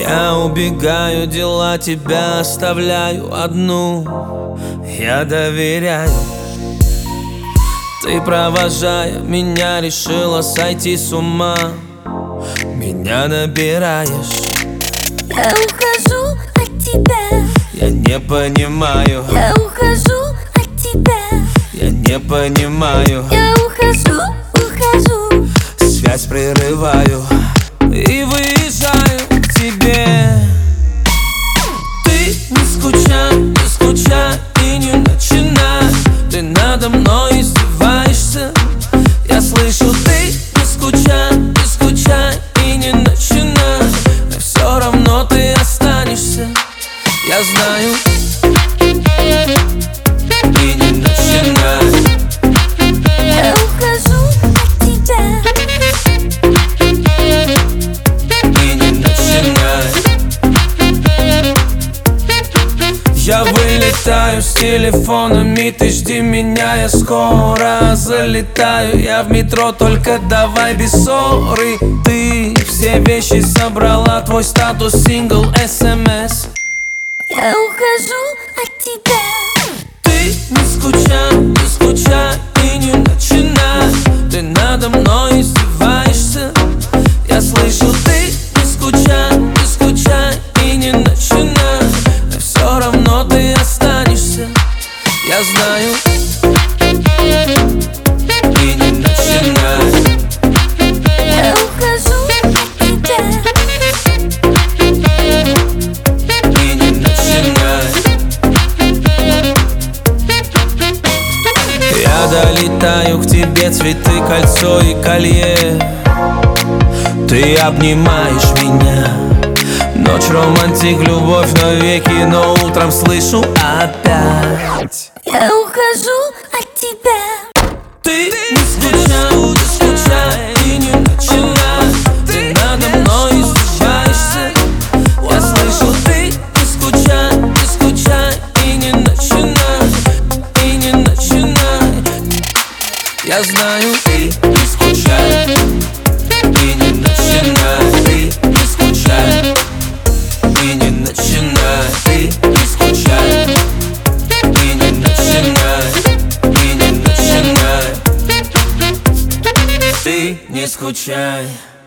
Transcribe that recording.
Я убегаю, дела тебя оставляю одну. Я доверяю. Ты, провожая меня, решила сойти с ума. Меня набираешь. Я ухожу от тебя. Я не понимаю. Я ухожу от тебя. Я не понимаю. Я ухожу, ухожу. Связь прерываю и выезжаю к тебе. Ты не скучай, не скучай и не начинай. Ты надо мной издеваешься. Я слышу, ты не скучай, не скучай и не начинай. Но все равно ты останешься. Я знаю. И не начинай. Я ухожу от тебя. И не начинай. Я вылетаю с телефонами, ты жди меня, я скоро залетаю. Я в метро, только давай без ссоры. Ты все вещи собрала, твой статус сингл, СМС. Я ухожу от тебя. Ты не скучай, не скучай и не начинай. Ты надо мной издеваешься. Я слышу, ты не скучай, не скучай и не начинай. Но все равно ты останешься. Я знаю. И не начинай. Я ухожу от тебя. И не начинай. Я долетаю к тебе, цветы, кольцо и колье. Ты обнимаешь меня. Ночь, романтик, любовь навеки, но утром слышу опять. Я ухожу от тебя. Ты не скучай, не скучай и не начинай. Ты надо мной издеваешься. Я слышу, ты не скучай, не скучай и не начинай. И не начинай. Я знаю, ты не скучай и не начинай. Ты не скучай и не начинай. Ты не скучай и не начинай. И не начинай. Ты не скучай.